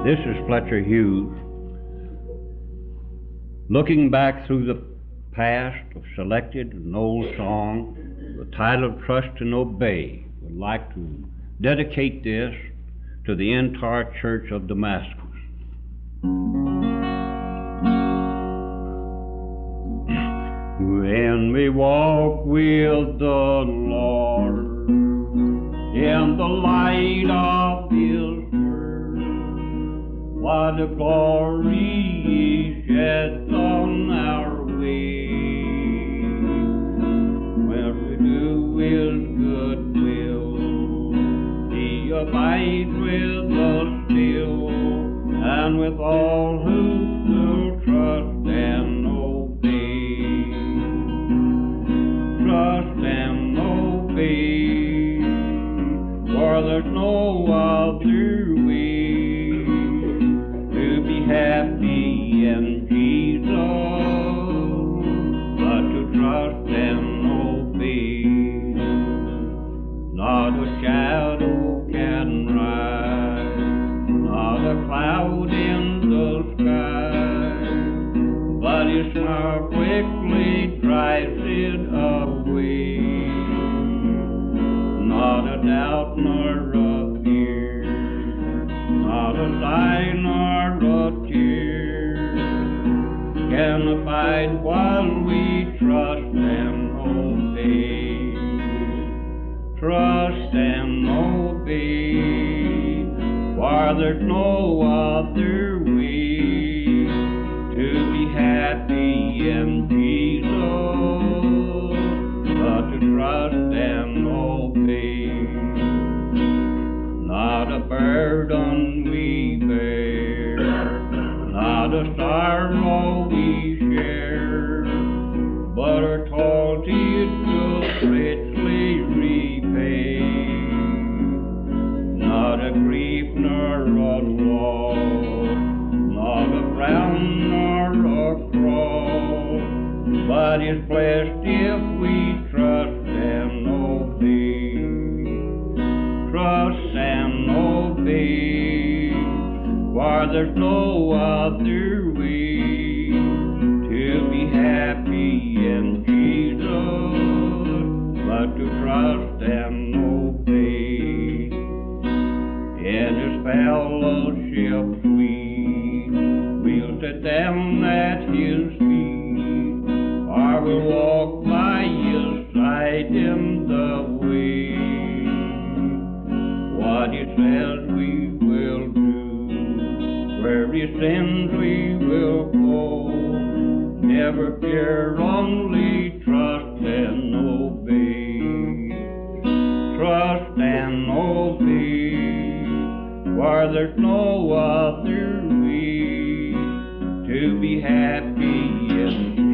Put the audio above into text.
This is Fletcher Hughes. Looking back through the past, I've selected an old song, the title Trust and Obey. Would like to dedicate this to the entire Church of Damascus. When we walk with the Lord in the light of His word, what a glory He sheds on our way. When we do His good will, He abides with us still, and with all who will trust and obey. Trust and obey, for there's no other way to be happy in Jesus, but to trust and obey. Not a shadow can rise, not a cloud in the sky, but His smile quickly drives it away. Not a doubt nor a fear, not a sigh nor a tear can abide while we trust and obey. Trust and obey, for there's no other way to be happy in Jesus, but to trust and obey. Not a burden we bear, not a sorrow we share, but are told it will richly repay. Not a grief nor a loss, not a frown nor a cross, but is blessed if we trust and obey. Trust and obey, for there's no other way to be happy in Jesus, but to trust and obey. In His fellowship sweet, we'll sit down at His feet, or we'll walk by His side in the way. What He says we will do, where He sends we will go. Never fear, only trust and obey. Trust and obey, for there's no other way to be happy in